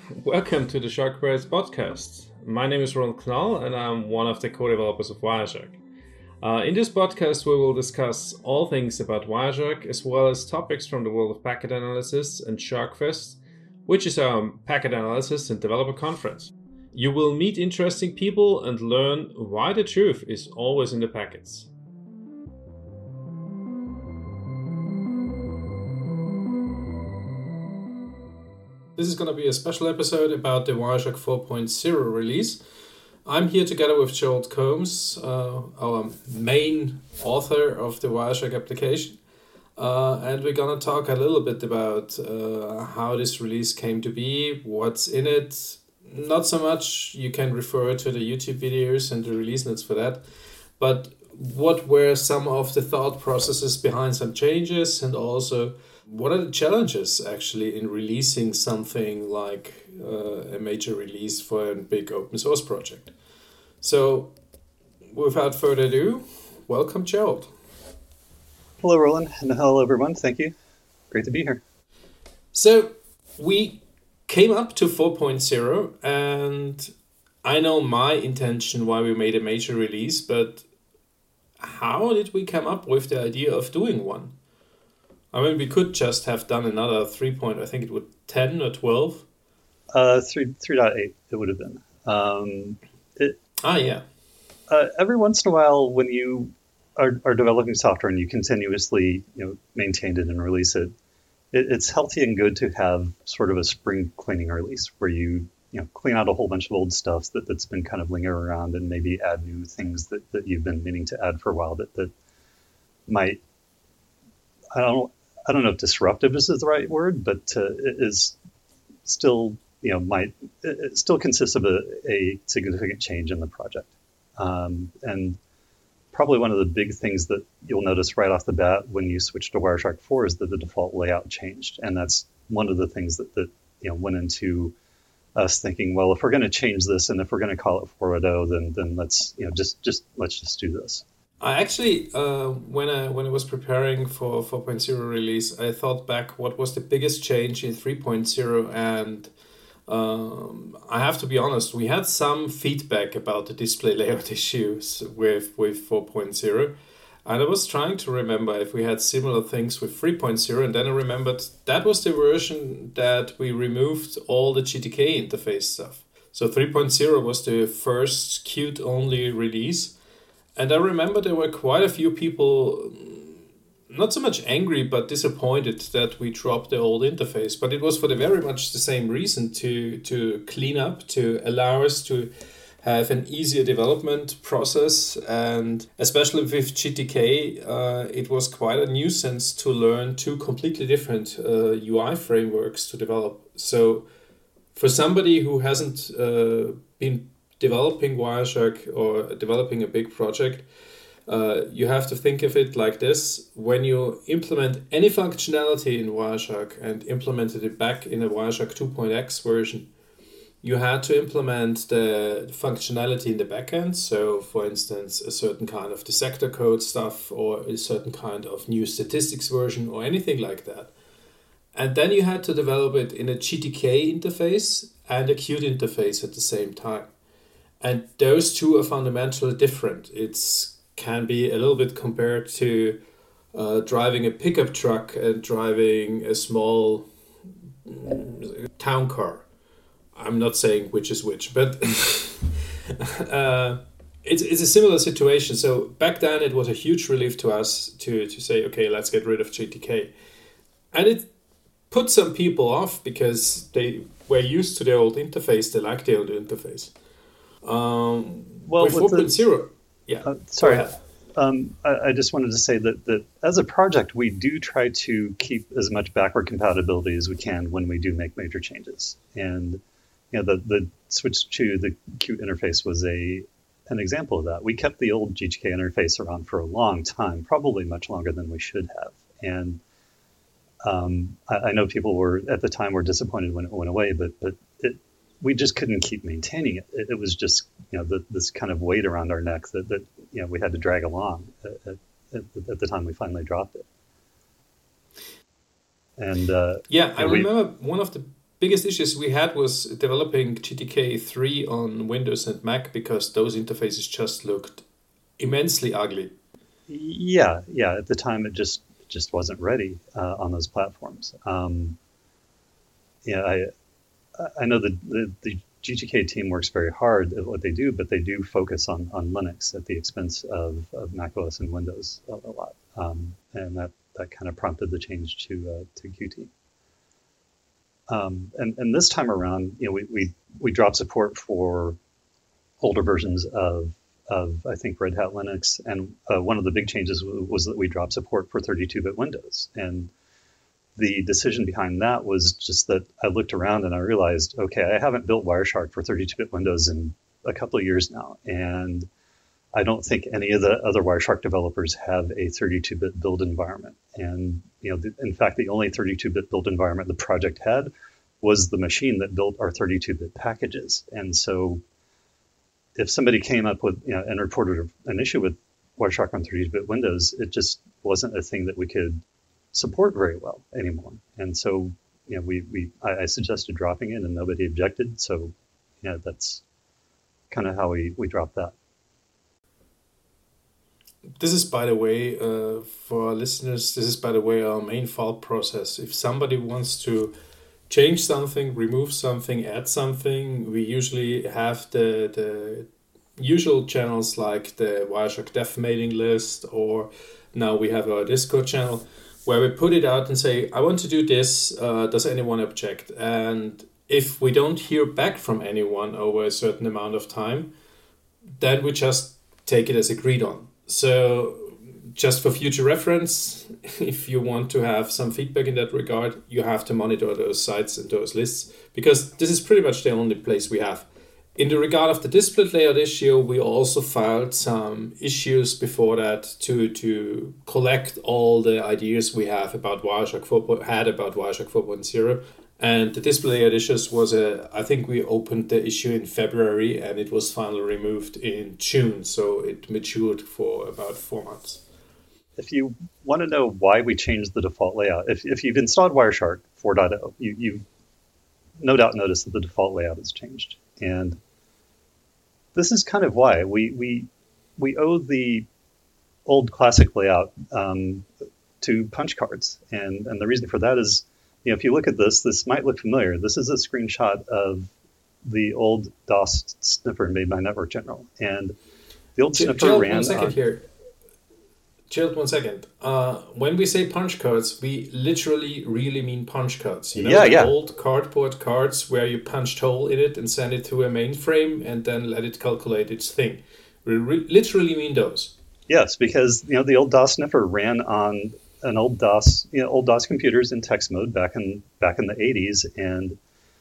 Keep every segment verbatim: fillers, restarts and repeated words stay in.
Welcome to the Shark Birds podcast. My name is Ron Knall and I'm one of the co-developers of Wireshark. Uh, in this podcast, we will discuss all things about Wireshark as well as topics from the world of packet analysis and SharkFest, which is our packet analysis and developer conference. You will meet interesting people and learn why the truth is always in the packets. This is going to be a special episode about the Wireshark four point oh release. I'm here together with Gerald Combs, uh, our main author of the Wireshark application. Uh, and we're going to talk a little bit about uh, how this release came to be, what's in it. Not so much, you can refer to the YouTube videos and the release notes for that. But what were some of the thought processes behind some changes, and also what are the challenges actually in releasing something like uh, a major release for a big open source project? So without further ado, welcome Gerald. Hello Roland, and hello everyone, thank you. Great to be here. So we came up to four point oh, and I know my intention why we made a major release, but how did we come up with the idea of doing one? I mean, we could just have done another three point, I think it would ten or twelve. Uh, three three point eight it would have been. Um, it, ah, yeah. Uh, every once in a while, when you are, are developing software and you continuously, you know, maintain it and release it, it, it's healthy and good to have sort of a spring cleaning release where you, you know, clean out a whole bunch of old stuff that, that's been kind of lingering around and maybe add new things that, that you've been meaning to add for a while that, that might, I don't I don't know if disruptive is the right word, but uh, it is still, you know, might it still consists of a, a significant change in the project. Um, and probably one of the big things that you'll notice right off the bat when you switch to Wireshark four is that the default layout changed. And that's one of the things that, that you know, went into us thinking, well, if we're going to change this and if we're going to call it four point oh, then then let's, you know, just just let's just do this. I actually, uh, when I when I was preparing for four point oh release, I thought back what was the biggest change in three point oh, and um, I have to be honest, we had some feedback about the display layout issues with, with four point oh, and I was trying to remember if we had similar things with three point oh, and then I remembered that was the version that we removed all the G T K interface stuff. So three point oh was the first Qt-only release. And I remember there were quite a few people, not so much angry, but disappointed that we dropped the old interface. But it was for the very much the same reason, to, to clean up, to allow us to have an easier development process. And especially with G T K, uh, it was quite a nuisance to learn two completely different uh, U I frameworks to develop. So for somebody who hasn't uh, been developing Wireshark or developing a big project, uh, you have to think of it like this. When you implement any functionality in Wireshark and implemented it back in a Wireshark two point x version, you had to implement the functionality in the backend. So, for instance, a certain kind of dissector code stuff or a certain kind of new statistics version or anything like that. And then you had to develop it in a G T K interface and a Qt interface at the same time. And those two are fundamentally different. It can be a little bit compared to uh, driving a pickup truck and driving a small town car. I'm not saying which is which, but uh, it's it's a similar situation. So back then it was a huge relief to us to, to say, okay, let's get rid of G T K. And it put some people off because they were used to the old interface. They liked the old interface. Um, well, with four point oh, yeah. Uh, sorry, um, I, I just wanted to say that, that as a project, we do try to keep as much backward compatibility as we can when we do make major changes. And you know, the the switch to the Qt interface was a an example of that. We kept the old G T K interface around for a long time, probably much longer than we should have. And um, I, I know people were at the time were disappointed when it went away, but but it. We just couldn't keep maintaining it. It, it was just, you know, the, this kind of weight around our neck that, that you know, we had to drag along at, at, at the time we finally dropped it. And uh, yeah, I we, remember one of the biggest issues we had was developing G T K three on Windows and Mac because those interfaces just looked immensely ugly. Yeah, yeah. At the time, it just just wasn't ready uh, on those platforms. Um, yeah, I I know the, the the G T K team works very hard at what they do, but they do focus on on Linux at the expense of, of macOS and Windows a, a lot, um, and that, that kind of prompted the change to uh, to Qt. Um, and, and this time around, you know, we, we, we dropped support for older versions of, of I think, Red Hat Linux. And uh, one of the big changes w- was that we dropped support for thirty-two bit Windows. And the decision behind that was just that I looked around and I realized, okay, I haven't built Wireshark for thirty-two bit Windows in a couple of years now. And I don't think any of the other Wireshark developers have a thirty-two bit build environment. And, you know, the, in fact, the only thirty-two bit build environment the project had was the machine that built our thirty-two bit packages. And so if somebody came up with, you know, and reported an issue with Wireshark on thirty-two bit Windows, it just wasn't a thing that we could support very well anymore. And so, you know, we, we I, I suggested dropping it and nobody objected. So, yeah, that's kind of how we, we dropped that. This is, by the way, uh, for our listeners, this is, by the way, our main file process. If somebody wants to change something, remove something, add something, we usually have the, the usual channels like the Wireshark dev mailing list, or now we have our Discord channel, where we put it out and say, I want to do this, uh, does anyone object? And if we don't hear back from anyone over a certain amount of time, then we just take it as agreed on. So just for future reference, if you want to have some feedback in that regard, you have to monitor those sites and those lists, because this is pretty much the only place we have. In the regard of the displayed layout issue, we also filed some issues before that to, to collect all the ideas we have about Wireshark four, had about Wireshark four point oh. And the display layout issues was a, I think we opened the issue in February and it was finally removed in June. So it matured for about four months. If you want to know why we changed the default layout, if, if you've installed Wireshark four point oh, you, you've no doubt noticed that the default layout has changed. And this is kind of why. We, we, we owe the old classic layout um, to punch cards. And, and the reason for that is, you know, if you look at this, this might look familiar. This is a screenshot of the old DOS sniffer made by Network General. And the old Ch- sniffer Chill, ran one second on... here. Chill one second. Uh, when we say punch cards, we literally really mean punch cards. You know, yeah, the yeah. old cardboard cards where you punched hole in it and send it to a mainframe and then let it calculate its thing. We re- literally mean those. Yes, because, you know, the old DOS sniffer ran on an old DOS, you know, old DOS computers in text mode back in back in the eighties, and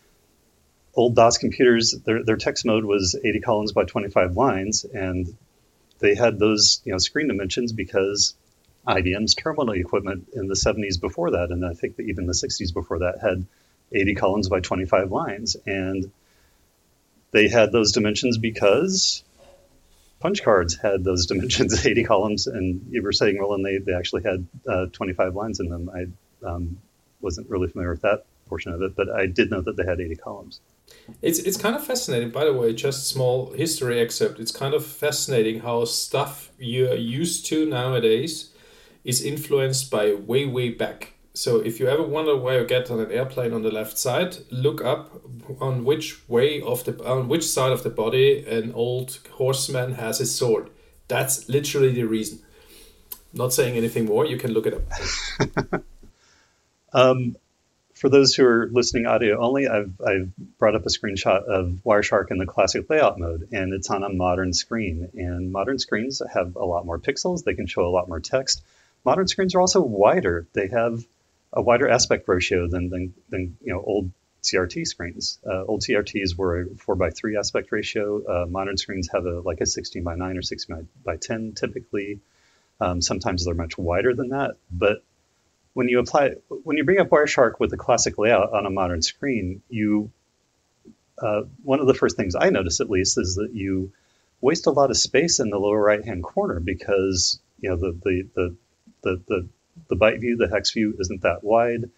old DOS computers, their their text mode was eighty columns by twenty-five lines, and they had those, you know, screen dimensions because I B M's terminal equipment in the seventies before that, and I think that even the sixties before that, had eighty columns by twenty-five lines, and they had those dimensions because punch cards had those dimensions, eighty columns, and you were saying, Roland, they, they actually had uh, twenty-five lines in them. I um, wasn't really familiar with that portion of it, but I did know that they had eighty columns. It's it's kind of fascinating, by the way, just a small history excerpt. It's kind of fascinating how stuff you're used to nowadays is influenced by way, way back. So if you ever wonder where you get on an airplane on the left side, look up on which way of the on which side of the body an old horseman has his sword. That's literally the reason. Not saying anything more. You can look it up. um, for those who are listening audio only, I've I've brought up a screenshot of Wireshark in the classic layout mode, and it's on a modern screen. And modern screens have a lot more pixels. They can show a lot more text. Modern screens are also wider. They have a wider aspect ratio than, than, than you know, old C R T screens. Uh, old C R Ts were a four by three aspect ratio. Uh, modern screens have a like a sixteen by nine or sixteen by ten typically. Um, sometimes they're much wider than that. But when you apply, when you bring up Wireshark with the classic layout on a modern screen, you uh, one of the first things I notice, at least, is that you waste a lot of space in the lower right hand corner because you know the the the the, the the byte view, the hex view isn't that wide.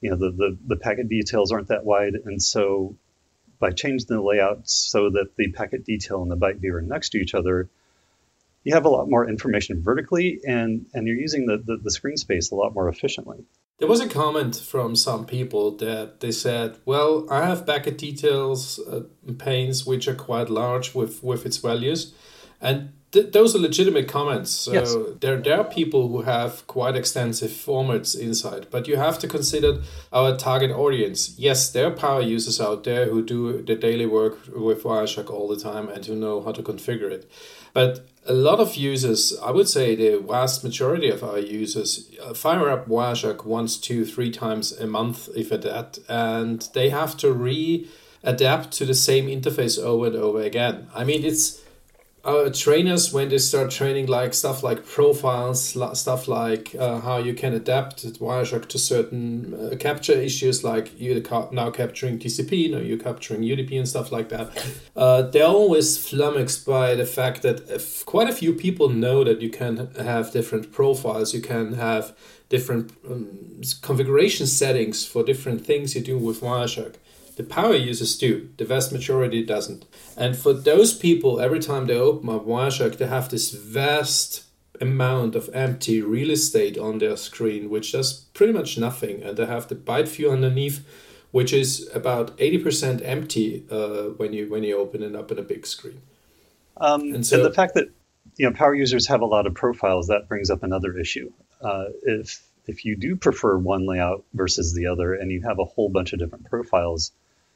you know, the, the, the packet details aren't that wide. And so by changing the layout so that the packet detail and the byte view are next to each other, you have a lot more information vertically, and, and you're using the, the, the screen space a lot more efficiently. There was a comment from some people that they said, well, I have packet details uh, panes which are quite large with, with its values. And th- those are legitimate comments. So yes. there, there are people who have quite extensive formats inside, but you have to consider our target audience. Yes, there are power users out there who do the daily work with Wireshark all the time and who know how to configure it. But a lot of users, I would say the vast majority of our users, uh, fire up Wireshark once, two, three times a month, if at that, and they have to re-adapt to the same interface over and over again. I mean, it's our trainers, when they start training like stuff like profiles, stuff like uh, how you can adapt Wireshark to certain uh, capture issues, like you're now capturing T C P, now you're capturing U D P and stuff like that. Uh, they're always flummoxed by the fact that if quite a few people know that you can have different profiles, you can have different um, configuration settings for different things you do with Wireshark. The power users do. The vast majority doesn't. And for those people, every time they open up Wireshark, they have this vast amount of empty real estate on their screen, which does pretty much nothing. And they have the byte view underneath, which is about eighty percent empty uh, when you when you open it up in a big screen. Um, and, so, and the fact that you know power users have a lot of profiles, that brings up another issue. Uh, if if you do prefer one layout versus the other, and you have a whole bunch of different profiles.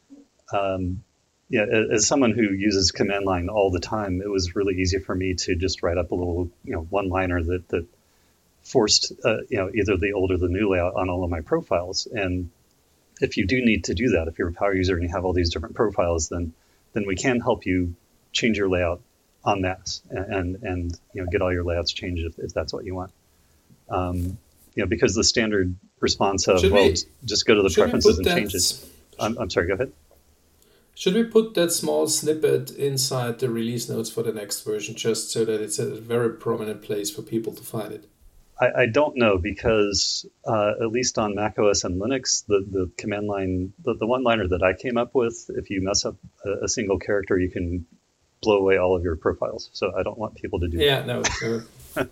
Um, yeah, as someone who uses command line all the time, it was really easy for me to just write up a little, you know, one-liner that that forced, uh, you know, either the old or the new layout on all of my profiles. And if you do need to do that, if you're a power user and you have all these different profiles, then then we can help you change your layout en masse and and, and you know get all your layouts changed if, if that's what you want. Um, you know, because the standard response of well, we, just go to the preferences and change it. I'm, I'm sorry, go ahead. Should we put that small snippet inside the release notes for the next version, just so that it's a very prominent place for people to find it? I, I don't know, because uh, at least on macOS and Linux, the, the command line, the, the one-liner that I came up with, if you mess up a, a single character, you can blow away all of your profiles. So I don't want people to do yeah, that. Yeah, no.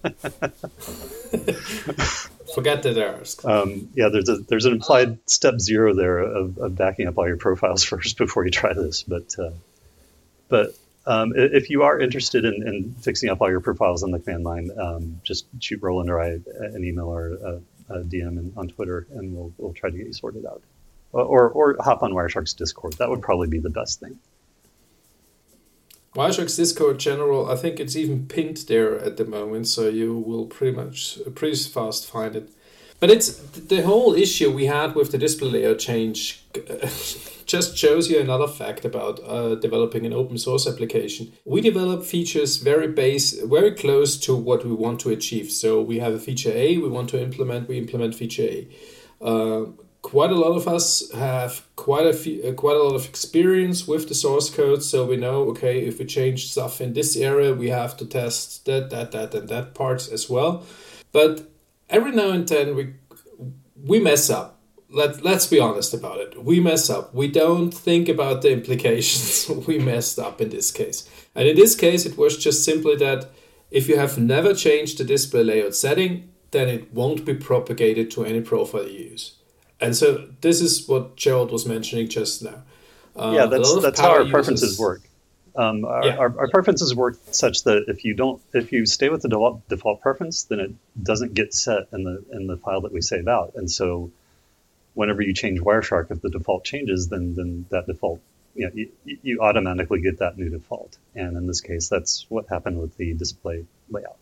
Forget that ask. Um, yeah, there's a there's an implied step zero there of, of backing up all your profiles first before you try this. But uh, but um, if you are interested in, in fixing up all your profiles on the command line, um, just shoot Roland or I an email or a, a D M in, on Twitter, and we'll we'll try to get you sorted out. Or or hop on Wireshark's Discord. That would probably be the best thing. Wireshark's Discord general, I think it's even pinned there at the moment, so you will pretty much pretty fast find it. But it's the whole issue we had with the display layout change just shows you another fact about uh, developing an open source application. We develop features very base, very close to what we want to achieve. So we have a feature A we want to implement, we implement feature A. Uh, Quite a lot of us have quite a few, uh, quite a lot of experience with the source code, so we know, okay, if we change stuff in this area, we have to test that, that, that, and that parts as well. But every now and then we we mess up. Let let's be honest about it. We mess up. We don't think about the implications. We messed up in this case, and in this case, it was just simply that if you have never changed the display layout setting, then it won't be propagated to any profile you use. And so this is what Gerald was mentioning just now. Uh, yeah, that's that's how our preferences users, work. Um, our, yeah. our, our preferences work such that if you don't, if you stay with the default, default preference, then it doesn't get set in the in the file that we save out. And so, whenever you change Wireshark, if the default changes, then then that default, you know, you, you automatically get that new default. And in this case, that's what happened with the display layout.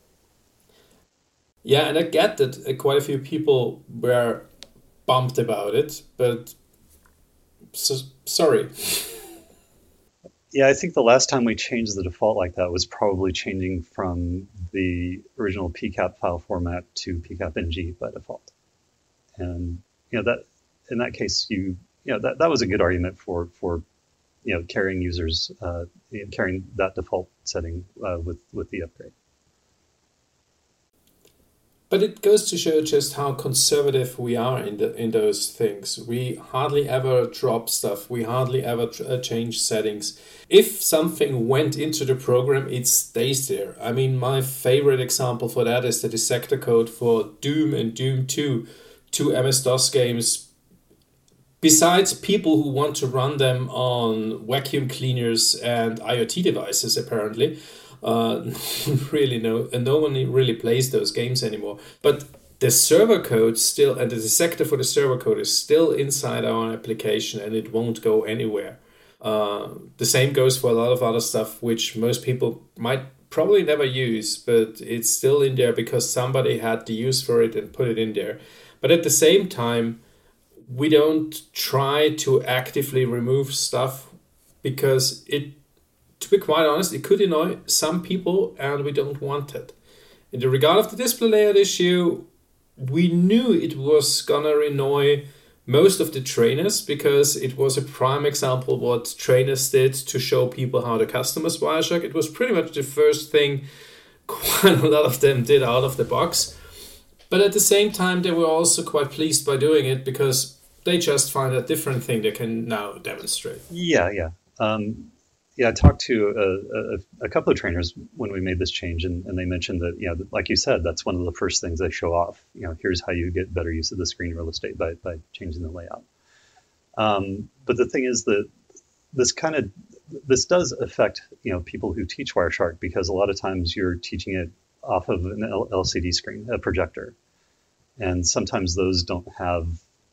Yeah, and I get that uh, quite a few people were bumped about it, but so, sorry. Yeah, I think the last time we changed the default like that was probably changing from the original P CAP file format to P CAP N G by default. And you know that in that case, you you know that, that was a good argument for for you know carrying users uh, carrying that default setting uh, with with the upgrade. But it goes to show just how conservative we are in the in those things. We hardly ever drop stuff. We hardly ever tr- change settings. If something went into the program, it stays there. I mean, my favorite example for that is the dissector code for Doom and Doom two, two M S DOS games. Besides people who want to run them on vacuum cleaners and IoT devices, apparently, uh, really no, and no one really plays those games anymore. But the server code still, and the dissector for the server code is still inside our application, and it won't go anywhere. Uh, the same goes for a lot of other stuff, which most people might probably never use, but it's still in there because somebody had the use for it and put it in there. But at the same time, we don't try to actively remove stuff because it, to be quite honest, it could annoy some people and we don't want it. In the regard of the display layout issue, we knew it was gonna annoy most of the trainers because it was a prime example what trainers did to show people how to customize Wireshark. It was pretty much the first thing quite a lot of them did out of the box. But at the same time, they were also quite pleased by doing it because they just find a different thing they can now demonstrate. Yeah, yeah. Um, yeah, I talked to a, a, a couple of trainers when we made this change, and, and they mentioned that, you know, like you said, that's one of the first things they show off. You know, here's how you get better use of the screen real estate by, by changing the layout. Um, but the thing is that this kind of, this does affect, you know, people who teach Wireshark because a lot of times you're teaching it off of an L C D screen, a projector. And sometimes those don't have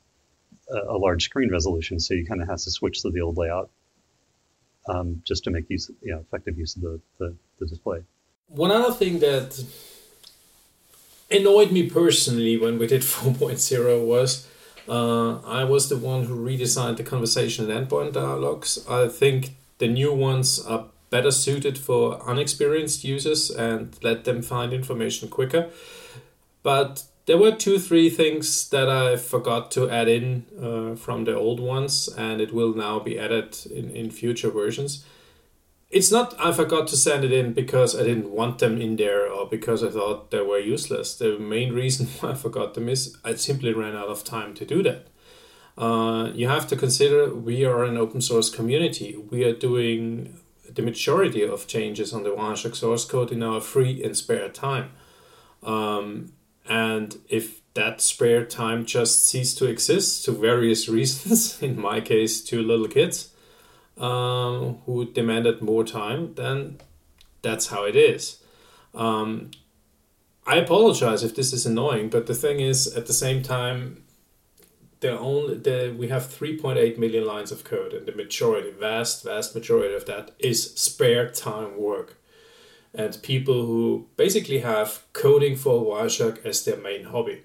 a, a large screen resolution, so you kind of have to switch to the old layout um, just to make use, you know, effective use of the, the, the display. One other thing that annoyed me personally when we did four point oh was uh, I was the one who redesigned the conversation and endpoint dialogues. I think the new ones are better suited for unexperienced users and let them find information quicker. But there were two, three things that I forgot to add in uh, from the old ones, and it will now be added in, in future versions. It's not I forgot to send it in because I didn't want them in there or because I thought they were useless. The main reason why I forgot them is I simply ran out of time to do that. Uh, you have to consider we are an open source community. We are doing the majority of changes on the Wireshark source code in our free and spare time. Um, and if that spare time just ceased to exist to various reasons, in my case, two little kids um, who demanded more time, then that's how it is. Um, I apologize if this is annoying, but the thing is, at the same time, the only the we have three point eight million lines of code, and the majority, vast, vast majority of that is spare time work. And people who basically have coding for Wireshark as their main hobby.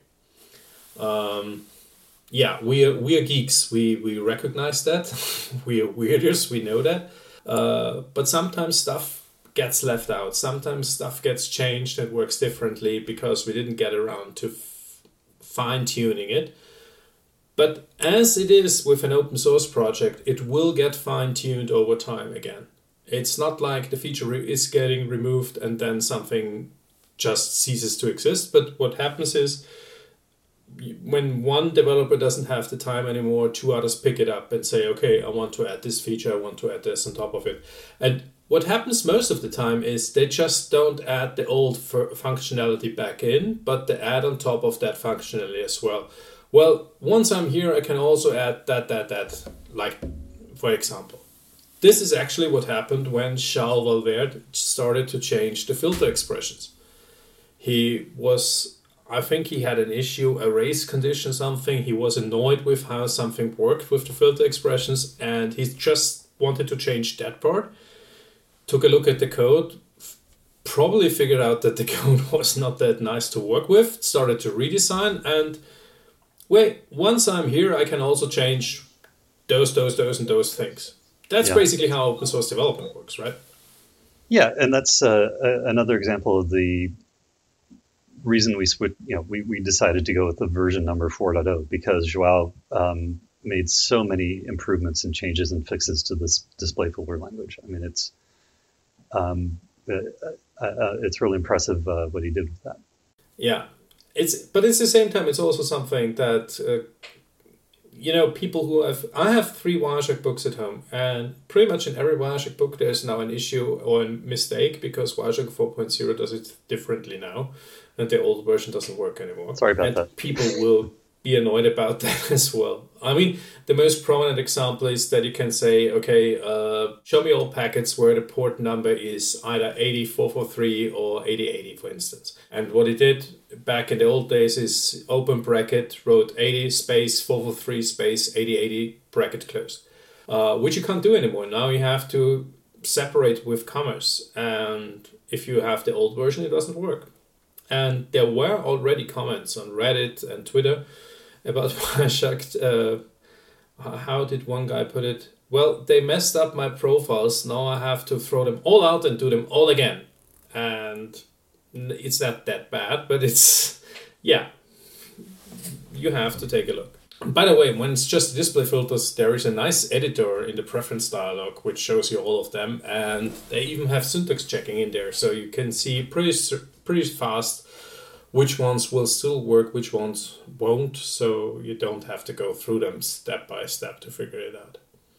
Um, yeah, we are we are geeks. We we recognize that. We are weirders. We know that. Uh, but sometimes stuff gets left out. Sometimes stuff gets changed and works differently because we didn't get around to f- fine tuning it. But as it is with an open source project, it will get fine tuned over time again. It's not like the feature is getting removed and then something just ceases to exist. But what happens is when one developer doesn't have the time anymore, two others pick it up and say, okay, I want to add this feature, I want to add this on top of it. And what happens most of the time is they just don't add the old f- functionality back in, but they add on top of that functionality as well. Well, once I'm here, I can also add that, that, that, like, for example. This is actually what happened when Charles Valverde started to change the filter expressions. He was, I think he had an issue, a race condition, something. He was annoyed with how something worked with the filter expressions, and he just wanted to change that part. Took a look at the code, probably figured out that the code was not that nice to work with, started to redesign, and wait, once I'm here, I can also change those, those, those, and those things. That's yeah. basically how open source development works, right? Yeah, and that's uh, a, another example of the reason we switched. You know, we, we decided to go with the version number four point oh because Joao um, made so many improvements and changes and fixes to this display filter language. I mean, it's um, uh, uh, it's really impressive uh, what he did with that. Yeah, it's but it's the same time. It's also something that uh, you know people who have. I have three Wireshark books at home, and pretty much in every Wireshark book there's now an issue or a mistake because Wireshark four point oh does it differently now, and the old version doesn't work anymore. Sorry about and that. People will be annoyed about that as well. I mean, the most prominent example is that you can say, okay, uh, show me all packets where the port number is either eighty four forty-three or eighty eighty, for instance. And what it did back in the old days is open bracket, wrote eighty space four forty-three space eighty eighty bracket closed, uh, which you can't do anymore. Now you have to separate with commas. And if you have the old version, it doesn't work. And there were already comments on Reddit and Twitter about Wireshark. Uh, how did one guy put it? Well, they messed up my profiles. Now I have to throw them all out and do them all again. And it's not that bad, but it's, yeah, you have to take a look. By the way, when it's just display filters, there is a nice editor in the preference dialog which shows you all of them. And they even have syntax checking in there. So you can see pretty, pretty fast which ones will still work, which ones won't, so you don't have to go through them step by step to figure it out.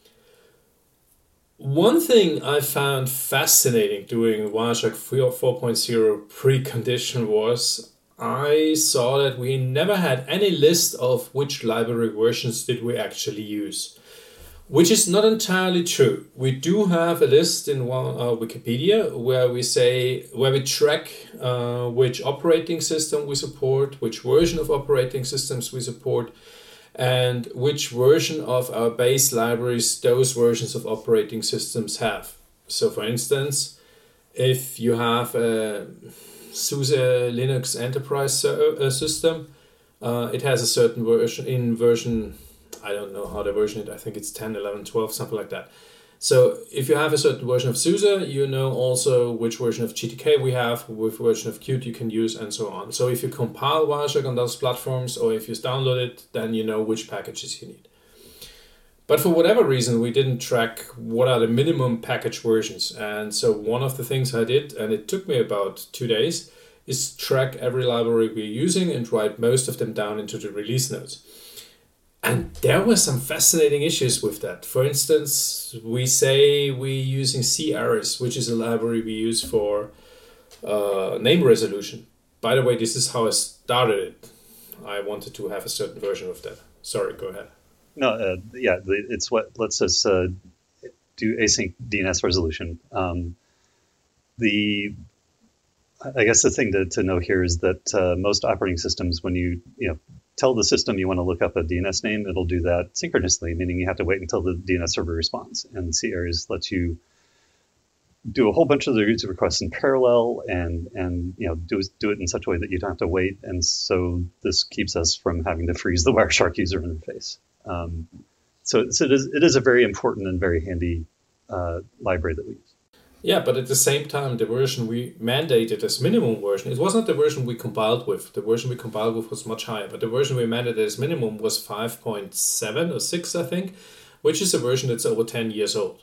One thing I found fascinating doing Wireshark four point oh precondition was I saw that we never had any list of which library versions did we actually use. Which is not entirely true. We do have a list in one, uh, Wikipedia where we say where we track uh, which operating system we support, which version of operating systems we support, and which version of our base libraries those versions of operating systems have. So, for instance, if you have a SUSE Linux Enterprise uh, system, uh, it has a certain version in version. I don't know how to version it. I think it's ten, eleven, twelve, something like that. So if you have a certain version of SUSE, you know also which version of G T K we have, which version of Qt you can use, and so on. So if you compile Wireshark on those platforms, or if you download it, then you know which packages you need. But for whatever reason, we didn't track what are the minimum package versions. And so one of the things I did, and it took me about two days, is track every library we're using and write most of them down into the release notes. And there were some fascinating issues with that. For instance, we say we're using C-Ares, which is a library we use for uh, name resolution. By the way, this is how I started it. I wanted to have a certain version of that. Sorry, go ahead. No, uh, yeah, it's what lets us uh, do async D N S resolution. Um, the I guess the thing to, to know here is that uh, most operating systems, when you you know tell the system you want to look up a D N S name, it'll do that synchronously, meaning you have to wait until the D N S server responds. And C-Ares lets you do a whole bunch of the user requests in parallel and and you know do do it in such a way that you don't have to wait. And so this keeps us from having to freeze the Wireshark user interface. Um, so so it is, it is a very important and very handy uh, library that we use. Yeah, but at the same time, the version we mandated as minimum version, it was not the version we compiled with. The version we compiled with was much higher, but the version we mandated as minimum was five point seven or six, I think, which is a version that's over ten years old.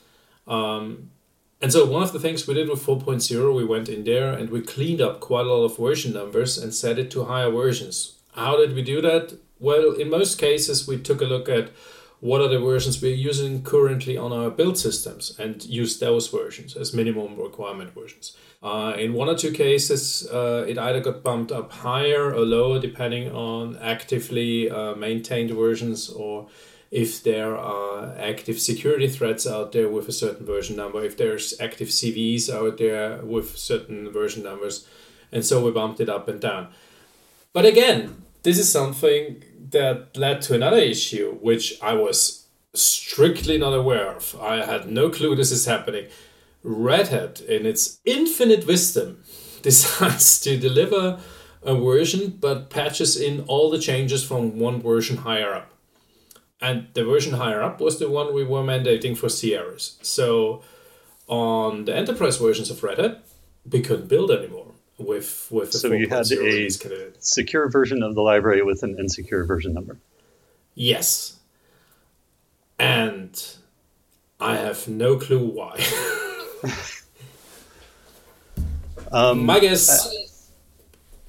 Um, and so one of the things we did with four point oh, we went in there and we cleaned up quite a lot of version numbers and set it to higher versions. How did we do that? Well, in most cases, we took a look at what are the versions we're using currently on our build systems and use those versions as minimum requirement versions. Uh, in one or two cases, uh, it either got bumped up higher or lower depending on actively uh, maintained versions or if there are active security threats out there with a certain version number, if there's active C Vs out there with certain version numbers. And so we bumped it up and down. But again, this is something that led to another issue, which I was strictly not aware of. I had no clue this is happening. Red Hat, in its infinite wisdom, decides to deliver a version but patches in all the changes from one version higher up. And the version higher up was the one we were mandating for C-Ares. So on the enterprise versions of Red Hat, we couldn't build anymore. With, with the so you had a secure version of the library with an insecure version number. Yes. And I have no clue why. um, My guess,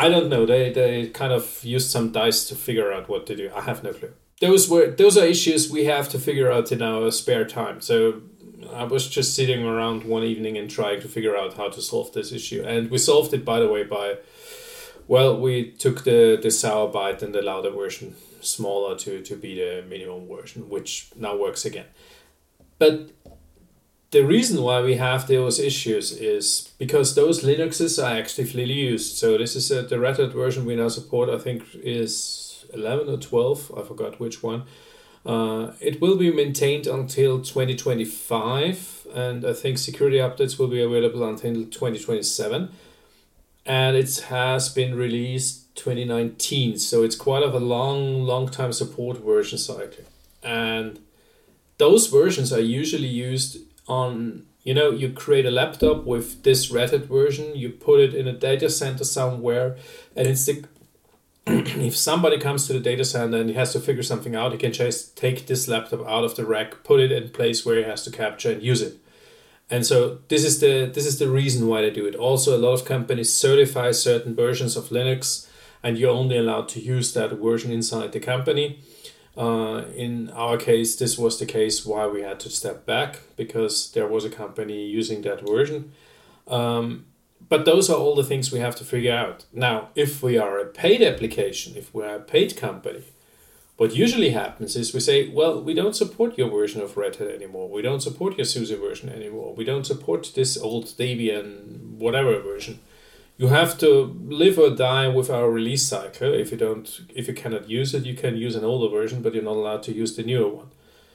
I don't know. They they kind of used some dice to figure out what to do. I have no clue. Those were those are issues we have to figure out in our spare time. So I was just sitting around one evening and trying to figure out how to solve this issue. And we solved it, by the way, by, well, we took the, the sour byte and the louder version smaller to, to be the minimum version, which now works again. But the reason why we have those issues is because those Linuxes are actively used. So this is a, the Red Hat version we now support, I think, is eleven or twelve. I forgot which one. Uh, it will be maintained until twenty twenty-five, and I think security updates will be available until twenty twenty-seven. And it has been released twenty nineteen, so it's quite of a long, long time support version cycle. And those versions are usually used on, you know, you create a laptop with this Red Hat version, you put it in a data center somewhere, and it's the if somebody comes to the data center and he has to figure something out, he can just take this laptop out of the rack, put it in place where he has to capture and use it. And so this is the this is the reason why they do it. Also, a lot of companies certify certain versions of Linux, and you're only allowed to use that version inside the company. Uh, in our case, this was the case why we had to step back, because there was a company using that version. Um, But those are all the things we have to figure out. Now, if we are a paid application, if we are a paid company, what usually happens is we say, well, we don't support your version of Red Hat anymore. We don't support your SUSE version anymore. We don't support this old Debian whatever version. You have to live or die with our release cycle. If you don't, if you cannot use it, you can use an older version, but you're not allowed to use the newer one.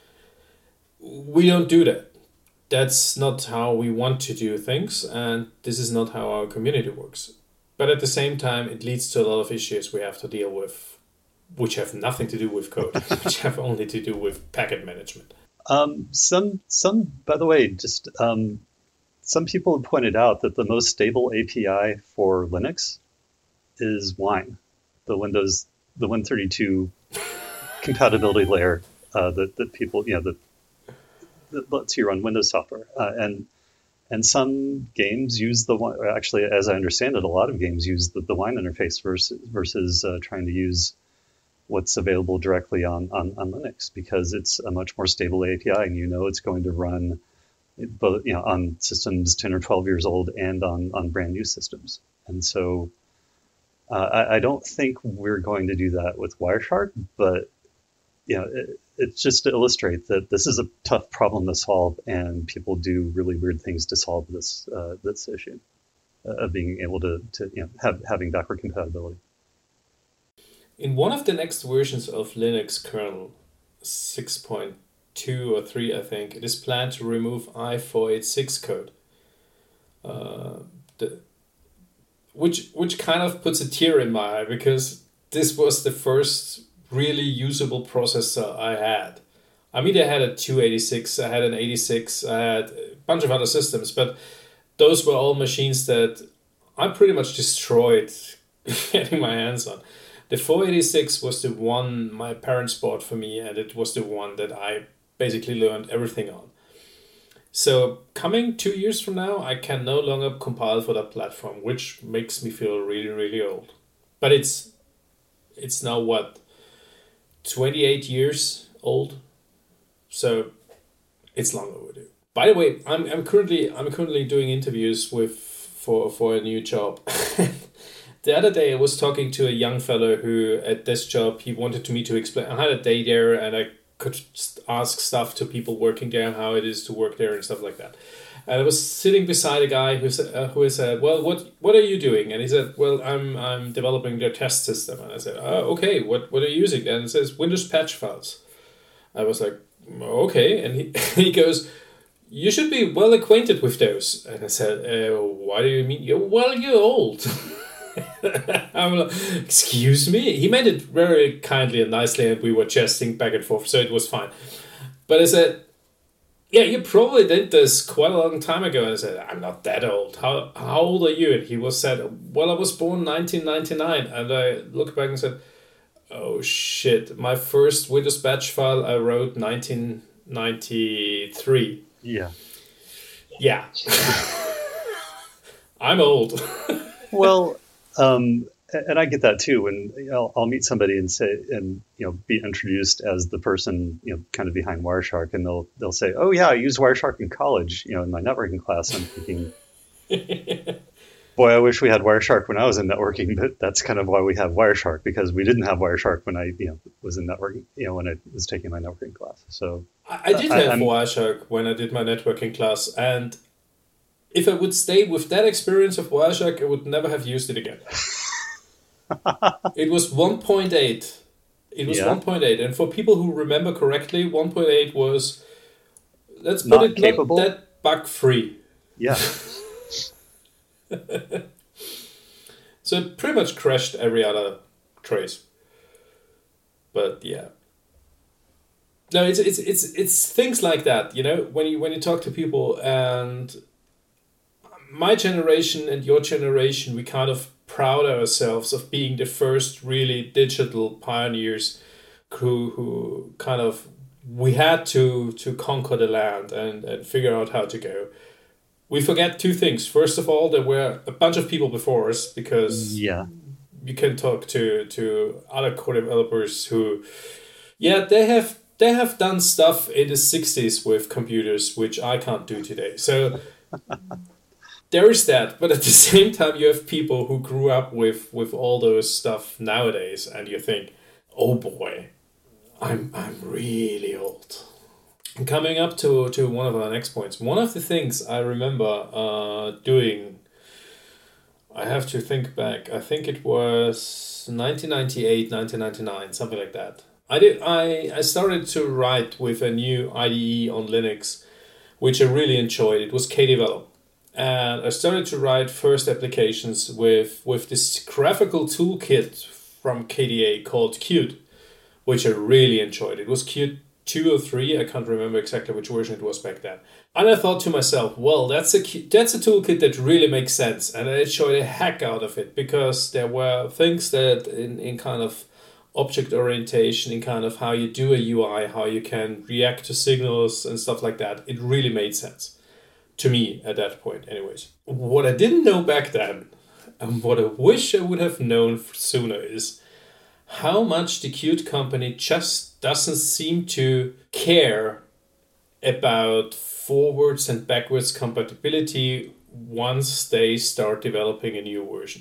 We don't do that. That's not how we want to do things, and this is not how our community works. But at the same time, it leads to a lot of issues we have to deal with, which have nothing to do with code, which have only to do with packet management. Um, some, some, by the way, just um, some people have pointed out that the most stable A P I for Linux is Wine, the Windows, the Win thirty-two compatibility layer uh, that that people, you know, that. that lets you run Windows software. Uh, and and some games use the one, actually, as I understand it, a lot of games use the, the Wine interface versus, versus uh, trying to use what's available directly on, on, on Linux, because it's a much more stable A P I, and you know it's going to run both, you know, on systems ten or twelve years old and on, on brand new systems. And so uh, I, I don't think we're going to do that with Wireshark, but you know, it, it's just to illustrate that this is a tough problem to solve, and people do really weird things to solve this uh, this issue uh, of being able to, to you know, have having backward compatibility. In one of the next versions of Linux kernel, six point two or three, I think, it is planned to remove I four eighty-six code, uh, the, which which kind of puts a tear in my eye, because this was the first really usable processor I had. I mean, I had a two eighty-six, I had an eighty-six, I had a bunch of other systems, but those were all machines that I pretty much destroyed getting my hands on. The four eighty-six was the one my parents bought for me, and it was the one that I basically learned everything on. So coming two years from now, I can no longer compile for that platform, which makes me feel really, really old. But it's it's now what? twenty-eight years old, so it's long overdue. By the way, I'm I'm currently I'm currently doing interviews with for for a new job. The other day I was talking to a young fellow who at this job he wanted to me to explain. I had a day there and I could ask stuff to people working there, how it is to work there and stuff like that. And I was sitting beside a guy who said, uh, who said, "Well, what what are you doing?" And he said, "Well, I'm I'm developing their test system." And I said, "Oh, okay. What what are you using?" And it says Windows patch files. I was like, "Okay." And he he goes, "You should be well acquainted with those." And I said, uh, "Why do you mean? You're, well, you're old." I'm like, "Excuse me." He made it very kindly and nicely, and we were jesting back and forth, so it was fine. But I said, "Yeah, you probably did this quite a long time ago." And I said, "I'm not that old. How how old are you?" And he was said, "Well, I was born nineteen ninety-nine." And I looked back and said, "Oh shit, my first Windows batch file I wrote nineteen ninety-three." Yeah. Yeah. I'm old. Well, um, And I get that too. When you know, I'll meet somebody and say, and you know, be introduced as the person, you know, kind of behind Wireshark, and they'll they'll say, "Oh yeah, I used Wireshark in college, you know, in my networking class." I'm thinking, boy, I wish we had Wireshark when I was in networking, but that's kind of why we have Wireshark, because we didn't have Wireshark when I, you know, was in networking, you know, when I was taking my networking class. So I, I did I, have I'm, Wireshark when I did my networking class, and if I would stay with that experience of Wireshark, I would never have used it again. It was one point eight. It was yeah. one point eight, and for people who remember correctly, one point eight was, let's put not it, capable. not that bug free. Yeah. So it pretty much crashed every other trace. But yeah. No, it's it's it's it's things like that, you know, when you when you talk to people, and my generation and your generation, we kind of proud ourselves of being the first really digital pioneers who who kind of we had to to conquer the land and, and figure out how to go. We forget two things. First of all, there were a bunch of people before us, because yeah. you can talk to, to other core developers who, yeah, they have they have done stuff in the sixties with computers, which I can't do today. So there is that. But at the same time, you have people who grew up with, with all those stuff nowadays, and you think, oh boy, I'm I'm really old. And coming up to, to one of our next points, one of the things I remember uh, doing, I have to think back, I think it was nineteen ninety-eight, nineteen ninety-nine, something like that. I did. I, I started to write with a new I D E on Linux, which I really enjoyed. It was Kdevelop. And I started to write first applications with, with this graphical toolkit from K D A called Qt, which I really enjoyed. It was Qt two or three, I can't remember exactly which version it was back then. And I thought to myself, well, that's a that's a toolkit that really makes sense. And I enjoyed the heck out of it, because there were things that in, in kind of object orientation, in kind of how you do a U I, how you can react to signals and stuff like that, it really made sense to me at that point anyways. What I didn't know back then, and what I wish I would have known sooner, is how much the Qt company just doesn't seem to care about forwards and backwards compatibility once they start developing a new version.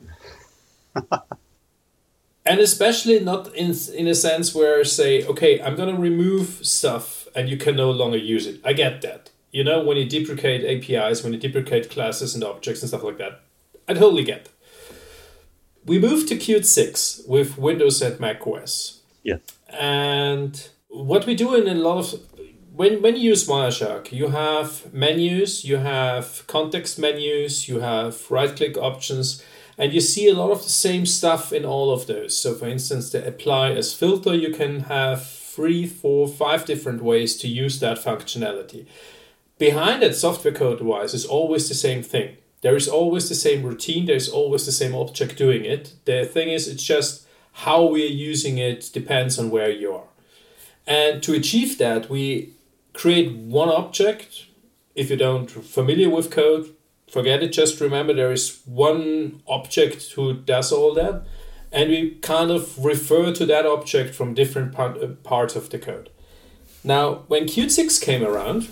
And especially not in in a sense where, say, okay, I'm going to remove stuff and you can no longer use it. I get that. You know, when you deprecate A P Is, when you deprecate classes and objects and stuff like that, I totally get that. We moved to Qt six with Windows and Mac O S. Yeah. And what we do in a lot of... When, when you use Wireshark, you have menus, you have context menus, you have right-click options, and you see a lot of the same stuff in all of those. So for instance, the apply as filter, you can have three, four, five different ways to use that functionality. Behind that software code-wise is always the same thing. There is always the same routine, there's always the same object doing it. The thing is, it's just how we're using it depends on where you are. And to achieve that, we create one object. If you don't familiar with code, forget it. Just remember there is one object who does all that. And we kind of refer to that object from different part, uh, parts of the code. Now, when Qt six came around,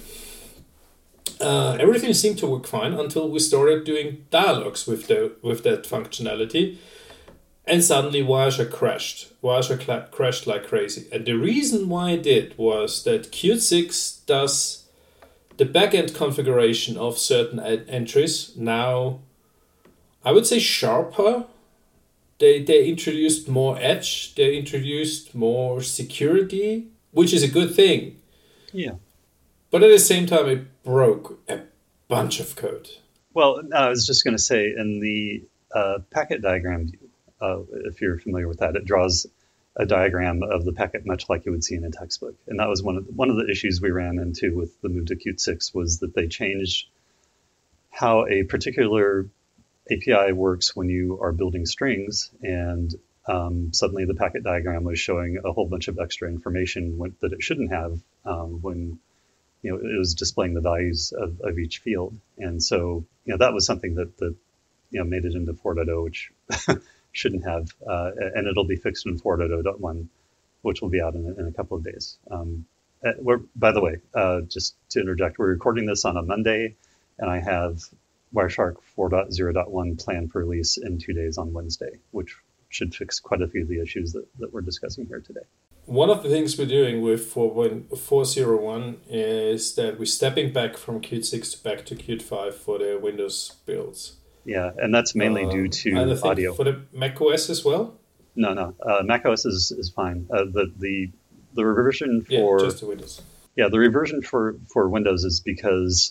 uh, everything seemed to work fine until we started doing dialogues with the with that functionality. And suddenly Wireshark crashed. Wireshark cla- crashed like crazy. And the reason why it did was that Qt six does the backend configuration of certain ed- entries now, I would say, sharper. They they introduced more edge. They introduced more security, which is a good thing. Yeah. But at the same time, it broke a bunch of code. Well, I was just going to say, in the uh, packet diagram view, uh, if you're familiar with that, it draws a diagram of the packet much like you would see in a textbook. And that was one of the, one of the issues we ran into with the move to Qt six, was that they changed how a particular A P I works when you are building strings, and um, suddenly the packet diagram was showing a whole bunch of extra information when, that it shouldn't have um, when you know it was displaying the values of, of each field. And so you know that was something that, that you know made it into four point oh, which shouldn't have, uh, and it'll be fixed in four point oh point one, which will be out in, in a couple of days. Um, we're, by the way, uh, just to interject, we're recording this on a Monday, and I have Wireshark four point oh point one planned for release in two days on Wednesday, which should fix quite a few of the issues that, that we're discussing here today. One of the things we're doing with four point oh one is that we're stepping back from Qt six back to Qt five for the Windows builds. Yeah, and that's mainly um, due to and I think audio. For the macOS as well? No, no. Uh, macOS is, is fine. Uh, the, the the reversion for... Yeah, just the Windows. Yeah, the reversion for, for Windows is because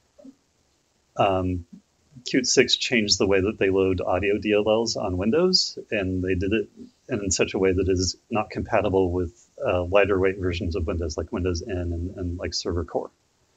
um, Qt six changed the way that they load audio D L Ls on Windows, and they did it in such a way that is not compatible with uh, lighter weight versions of Windows, like Windows N and, and like Server Core.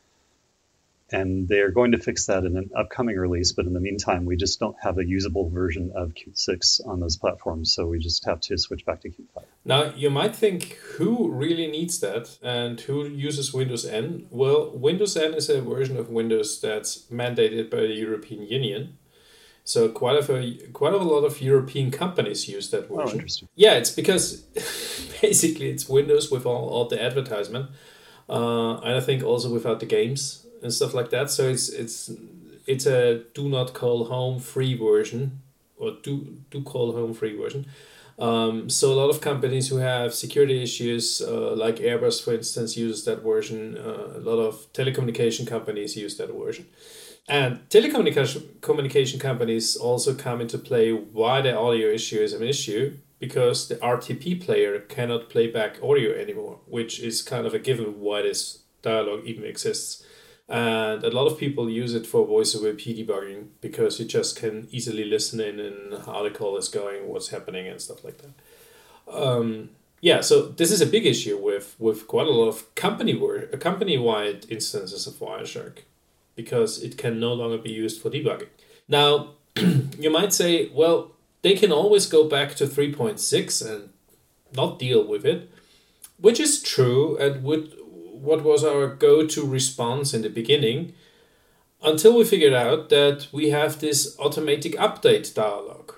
And they're going to fix that in an upcoming release, but in the meantime, we just don't have a usable version of Qt six on those platforms, so we just have to switch back to Qt five. Now, you might think, who really needs that, and who uses Windows N? Well, Windows N is a version of Windows that's mandated by the European Union. So quite a, quite a lot of European companies use that version. Oh, interesting. Yeah, it's because basically it's Windows with all, all the advertisement, uh, and I think also without the games and stuff like that. So it's it's it's a do not call home free version, or do do call home free version. Um, so a lot of companies who have security issues, uh, like Airbus, for instance, use that version. Uh, a lot of telecommunication companies use that version. And telecommunication communication companies also come into play why the audio issue is an issue, because the R T P player cannot play back audio anymore, which is kind of a given why this dialogue even exists. And a lot of people use it for voice over I P debugging, because you just can easily listen in and how the call is going, what's happening and stuff like that. Um, yeah, so this is a big issue with, with quite a lot of company word, company-wide instances of Wireshark, because it can no longer be used for debugging. Now, you might say, well, they can always go back to three point six and not deal with it, which is true and would what was our go-to response in the beginning, until we figured out that we have this automatic update dialog.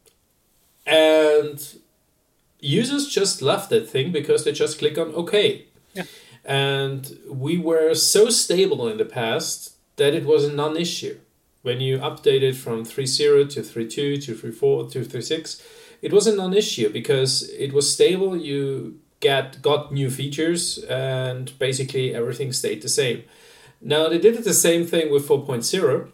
And users just love that thing because they just click on OK. Yeah. And we were so stable in the past that it was a non-issue. When you updated from three point oh to three point two to three point four to three point six, it was a non-issue because it was stable. You get got new features and basically everything stayed the same. Now they did it the same thing with four point oh,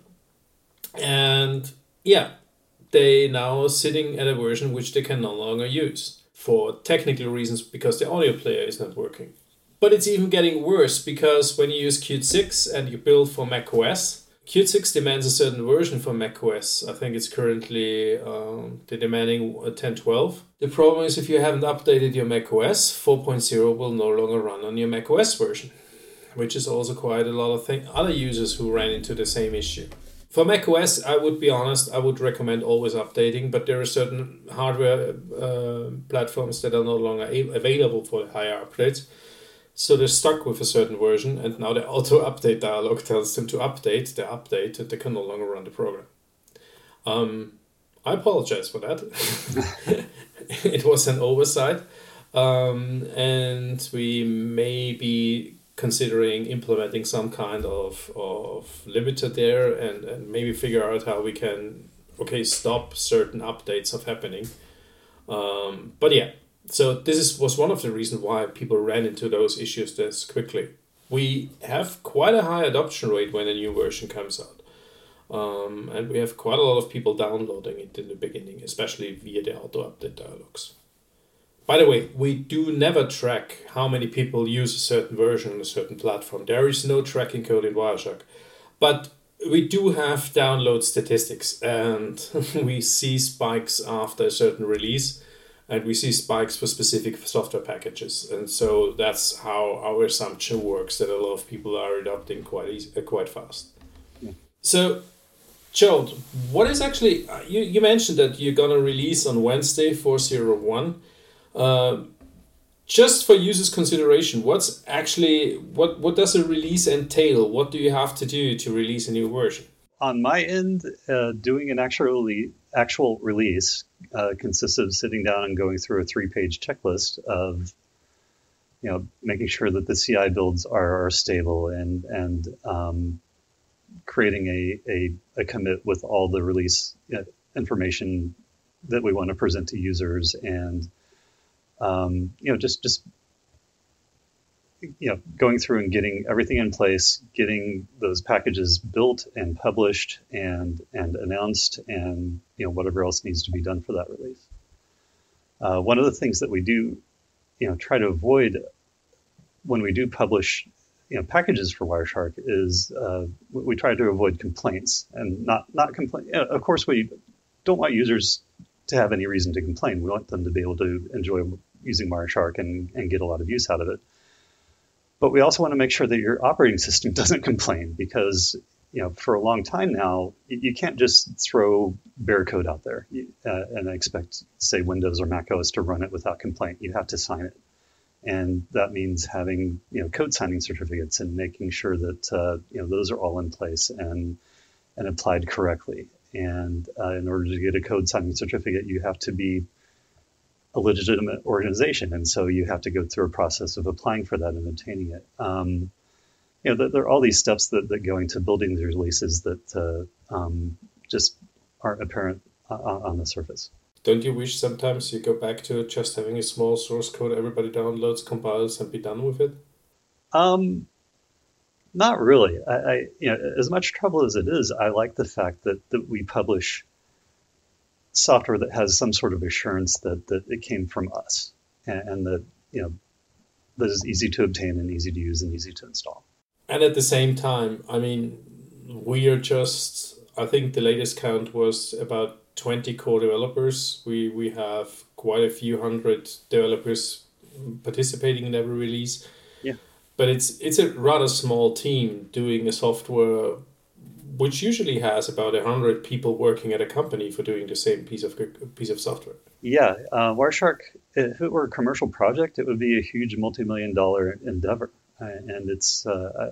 and yeah, they now sitting at a version which they can no longer use for technical reasons because the audio player is not working. But it's even getting worse because when you use Qt six and you build for macOS, Qt six demands a certain version for macOS. I think it's currently um, they're demanding ten twelve. The problem is if you haven't updated your macOS, four point oh will no longer run on your macOS version, which is also quite a lot of thing, other users who ran into the same issue. For macOS, I would be honest, I would recommend always updating, but there are certain hardware uh, platforms that are no longer a- available for higher updates. So they're stuck with a certain version, and now the auto-update dialog tells them to update the update, and they can no longer run the program. Um, I apologize for that. It was an oversight, um, and we may be considering implementing some kind of, of limiter there, and, and maybe figure out how we can, okay, stop certain updates of happening. Um, but yeah. So this is, was one of the reasons why people ran into those issues this quickly. We have quite a high adoption rate when a new version comes out. Um, and we have quite a lot of people downloading it in the beginning, especially via the auto-update dialogues. By the way, we do never track how many people use a certain version on a certain platform. There is no tracking code in Wireshark. But we do have download statistics, and we see spikes after a certain release. And we see spikes for specific software packages. And so that's how our assumption works, that a lot of people are adopting quite easy, uh, quite fast. Yeah. So, Joe, what is actually, uh, you, you mentioned that you're going to release on Wednesday, four point oh one. Uh, just for users' consideration, what's actually, what, what does a release entail? What do you have to do to release a new version? On my end, uh, doing an actual, actual release uh, consists of sitting down and going through a three-page checklist of, you know, making sure that the C I builds are, are stable and and um, creating a, a a commit with all the release information that we want to present to users, and um, you know, just just you know, going through and getting everything in place, getting those packages built and published and and announced, and you know, whatever else needs to be done for that release. Uh, one of the things that we do, you know, try to avoid when we do publish, you know, packages for Wireshark is uh, we try to avoid complaints and not not complain. Of course, we don't want users to have any reason to complain. We want them to be able to enjoy using Wireshark and, and get a lot of use out of it. But we also want to make sure that your operating system doesn't complain, because, you know, for a long time now, you can't just throw bare code out there uh, and expect, say, Windows or Mac O S to run it without complaint. You have to sign it. And that means having, you know, code signing certificates and making sure that, uh, you know, those are all in place and and applied correctly. And uh, in order to get a code signing certificate, you have to be a legitimate organization. And so you have to go through a process of applying for that and obtaining it. Um, you know, there are all these steps that, that go into building the releases that uh, um, just aren't apparent uh, on the surface. Don't you wish sometimes you go back to just having a small source code everybody downloads, compiles, and be done with it? Um, not really. I, I, you know, as much trouble as it is, I like the fact that, that we publish software that has some sort of assurance that, that it came from us, and, and that, you know, that is easy to obtain and easy to use and easy to install. And at the same time, I mean, we are just, I think the latest count was about twenty core developers. We we have quite a few hundred developers participating in every release. Yeah. But it's it's a rather small team doing a software which usually has about a hundred people working at a company for doing the same piece of piece of software. Yeah, uh, Wireshark, if it were a commercial project, it would be a huge multi-million dollar endeavor. Uh, and it's, uh,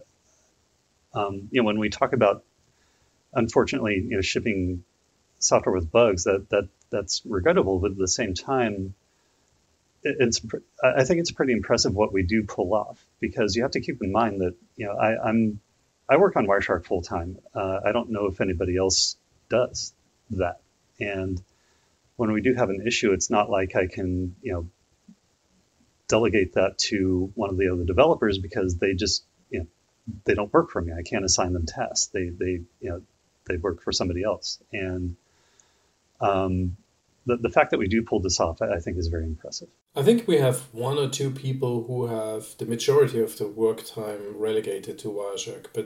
um, you know, when we talk about, unfortunately, you know, shipping software with bugs, that that that's regrettable. But at the same time, it, it's I think it's pretty impressive what we do pull off, because you have to keep in mind that, you know, I, I'm I work on Wireshark full time. Uh, I don't know if anybody else does that. And when we do have an issue, it's not like I can, you know, delegate that to one of the other developers, because they just, you know, they don't work for me. I can't assign them tasks. They they you know they work for somebody else. And um, the the fact that we do pull this off, I, I think, is very impressive. I think we have one or two people who have the majority of the work time relegated to Wireshark, but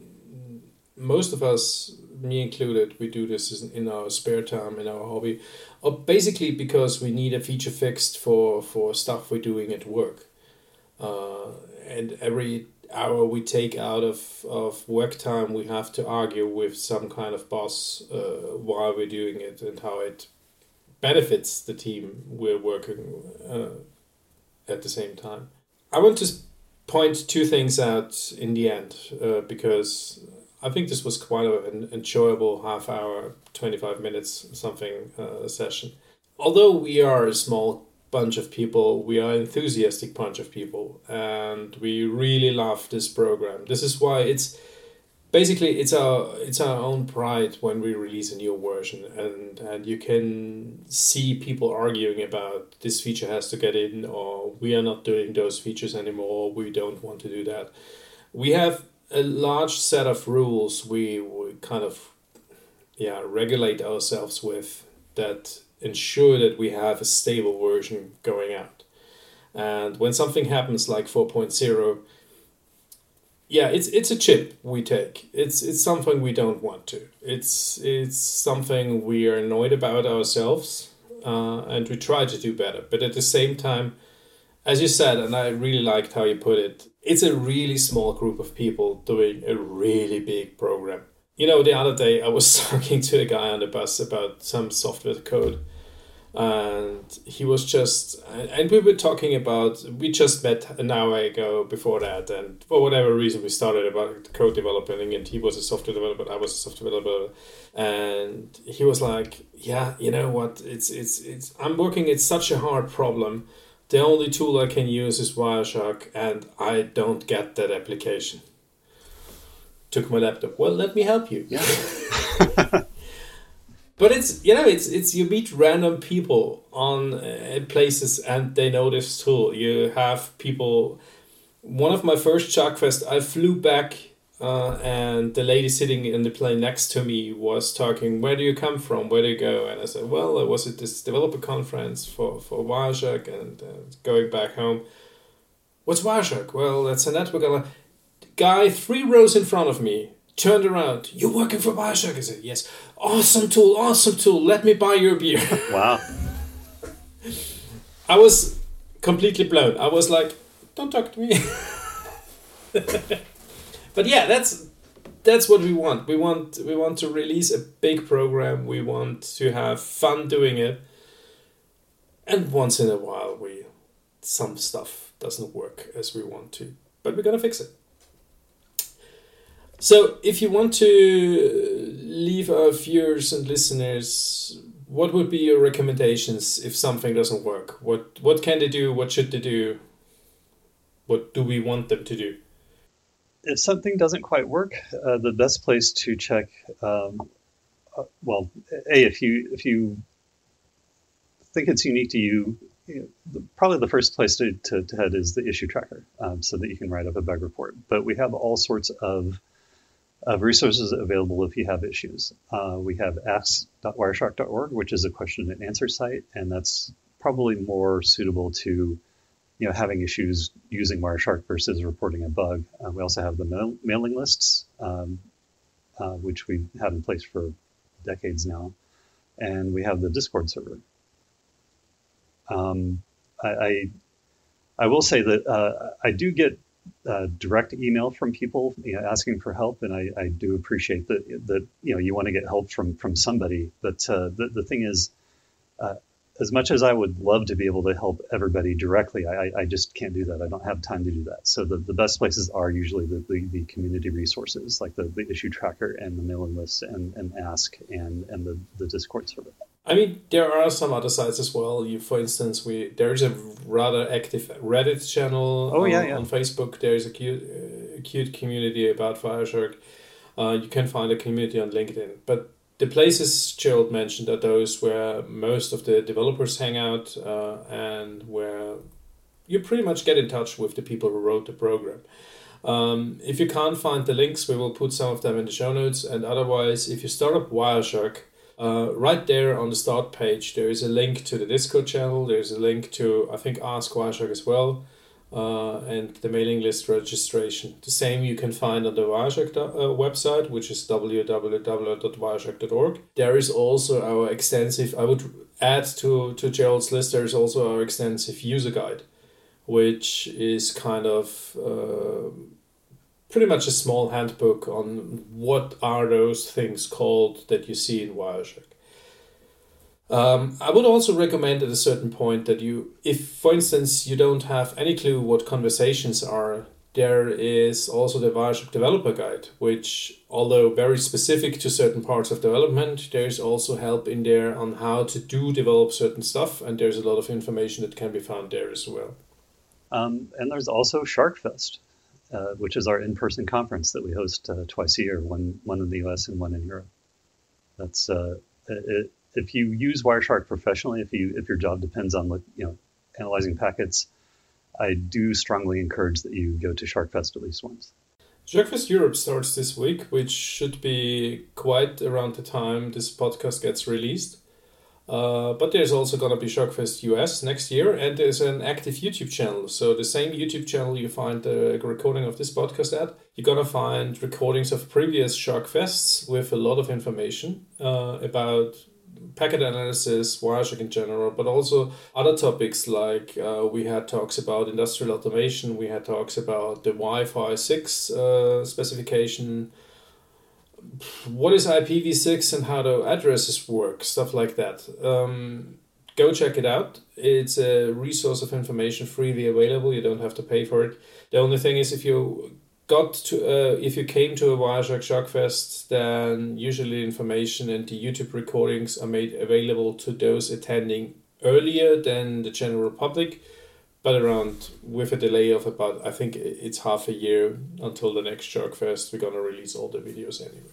most of us, me included, we do this in our spare time, in our hobby, or basically because we need a feature fixed for, for stuff we're doing at work. Uh, and every hour we take out of, of work time, we have to argue with some kind of boss uh, why we're doing it and how it benefits the team we're working uh, at the same time. I want to point two things out in the end, uh, because I think this was quite an enjoyable half hour, twenty-five minutes something uh, session. Although we are a small bunch of people, we are an enthusiastic bunch of people, and we really love this program. This is why it's basically it's our it's our own pride when we release a new version, and, and you can see people arguing about this feature has to get in, or we are not doing those features anymore, we don't want to do that. We have a large set of rules we, we kind of yeah regulate ourselves with that ensure that we have a stable version going out. And when something happens like four point oh, yeah, it's it's a chip we take. It's it's something we don't want to. It's it's something we are annoyed about ourselves, uh, and we try to do better. But at the same time, as you said, and I really liked how you put it, it's a really small group of people doing a really big program. You know, the other day I was talking to a guy on the bus about some software code, And he was just, and we were talking about, we just met an hour ago before that, and for whatever reason we started about code developing, and he was a software developer, I was a software developer, and he was like, yeah, you know what, it's, it's, it's, I'm working, it's such a hard problem. The only tool I can use is Wireshark, and I don't get that application. Took my laptop, well, let me help you. Yeah. But it's, you know, it's it's you meet random people on uh, places and they know this tool. You have people. One of my first SharkFest, I flew back uh, and the lady sitting in the plane next to me was talking, where do you come from? Where do you go? And I said, well, I was at this developer conference for, for Wireshark and uh, going back home. What's Wireshark? Well, that's a network. I'm like, guy three rows in front of me turned around. You're working for Wireshark? I said, yes. Awesome tool, awesome tool. Let me buy your beer. Wow. I was completely blown. I was like, don't talk to me. But yeah, that's that's what we want. We want we want to release a big program. We want to have fun doing it. And once in a while, we some stuff doesn't work as we want to, but we're gonna fix it. So if you want to leave our viewers and listeners, what would be your recommendations if something doesn't work? What what can they do? What should they do? What do we want them to do? If something doesn't quite work, uh, the best place to check, um, uh, well, A, if you if you think it's unique to you, you know, the, probably the first place to, to, to head is the issue tracker, um, so that you can write up a bug report. But we have all sorts of of resources available if you have issues. Uh, we have ask dot wireshark dot org, which is a question and answer site, and that's probably more suitable to, you know, having issues using Wireshark versus reporting a bug. Uh, we also have the mail- mailing lists, um, uh, which we've had in place for decades now, and we have the Discord server. Um, I, I I will say that uh, I do get Uh, direct email from people, you know, asking for help, and I, I do appreciate that. That you know, you want to get help from from somebody. But uh, the the thing is, uh, as much as I would love to be able to help everybody directly, I, I just can't do that. I don't have time to do that. So the, the best places are usually the, the, the community resources, like the, the issue tracker and the mailing list and, and Ask and and the, the Discord server. I mean, there are some other sites as well. You, for instance, we there's a rather active Reddit channel oh, on, yeah, yeah. on Facebook. There's a cute, uh, cute community about Wireshark. Uh, you can find a community on LinkedIn. But the places Gerald mentioned are those where most of the developers hang out uh, and where you pretty much get in touch with the people who wrote the program. Um, if you can't find the links, we will put some of them in the show notes. And otherwise, if you start up Wireshark, Uh, right there on the start page, there is a link to the Discord channel. There's a link to, I think, Ask Wireshark as well, uh, and the mailing list registration. The same you can find on the Wireshark uh, website, which is w w w dot wireshark dot org. There is also our extensive, I would add to, to Gerald's list, there is also our extensive user guide, which is kind of Uh, pretty much a small handbook on what are those things called that you see in Wireshark. Um, I would also recommend at a certain point that you, if for instance you don't have any clue what conversations are, there is also the Wireshark Developer Guide, which, although very specific to certain parts of development, there's also help in there on how to do develop certain stuff, and there's a lot of information that can be found there as well. Um, and there's also SharkFest. Uh, which is our in-person conference that we host uh, twice a year, one one in the U S and one in Europe. That's uh, it, if you use Wireshark professionally, if you if your job depends on, you know, analyzing packets, I do strongly encourage that you go to SharkFest at least once. SharkFest Europe starts this week, which should be quite around the time this podcast gets released. Uh, but there's also going to be SharkFest U S next year, and there's an active YouTube channel. So the same YouTube channel you find the recording of this podcast at, you're going to find recordings of previous SharkFests with a lot of information uh, about packet analysis, Wireshark in general, but also other topics like uh, we had talks about industrial automation, we had talks about the Wi-Fi six uh, specification, what is I P v six and how do addresses work, stuff like that. Um, go check it out. It's a resource of information freely available. You don't have to pay for it. The only thing is, if you got to uh, if you came to a Wireshark Shockfest, then usually information and the YouTube recordings are made available to those attending earlier than the general public, but around with a delay of about, I think it's half a year until the next Shockfest. We're gonna release all the videos anyway.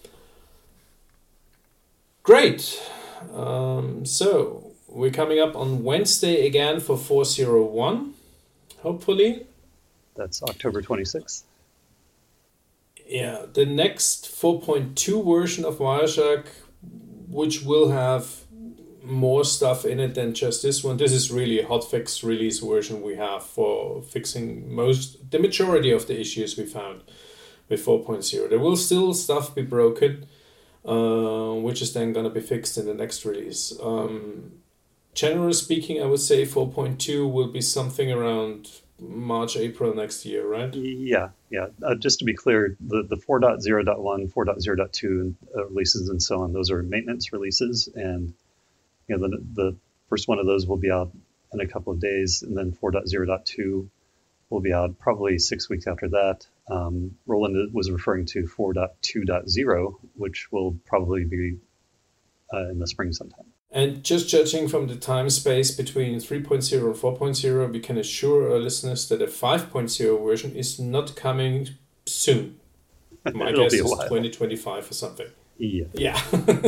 Great. Um, so we're coming up on Wednesday again for four oh one, hopefully. That's October twenty-sixth. Yeah, the next four point two version of Wireshark, which will have more stuff in it than just this one. This is really a hotfix release version we have for fixing most, the majority of the issues we found with four point oh. There will still stuff be broken, uh, which is then going to be fixed in the next release. Um, generally speaking, I would say four point two will be something around March, April next year, right? Yeah, yeah. Uh, just to be clear, the, the four point oh point one, four point oh point two uh, releases and so on, those are maintenance releases. And you know, the, the first one of those will be out in a couple of days, and then four point oh point two will be out probably six weeks after that. Um, Roland was referring to four point two point oh, which will probably be uh, in the spring sometime. And just judging from the time space between three point oh and four point oh, we can assure our listeners that a five point oh version is not coming soon. My guess is twenty twenty-five or something. Yeah. Yeah.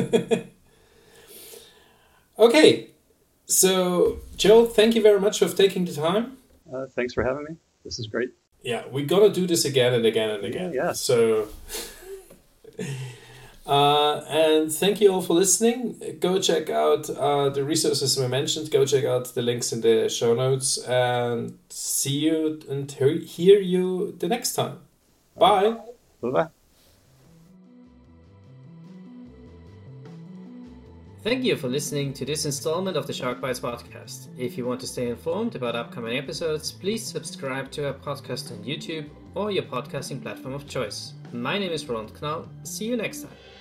Okay. So, Joe, thank you very much for taking the time. Uh, thanks for having me. This is great. Yeah, we're going to do this again and again and again. Yeah. yeah. So... Uh, and thank you all for listening. Go check out uh, the resources we mentioned. Go check out the links in the show notes, and see you and hear you the next time. Bye. Bye-bye. Thank you for listening to this installment of the SharkBytes podcast. If you want to stay informed about upcoming episodes, please subscribe to our podcast on YouTube or your podcasting platform of choice. My name is Roland Knall. See you next time.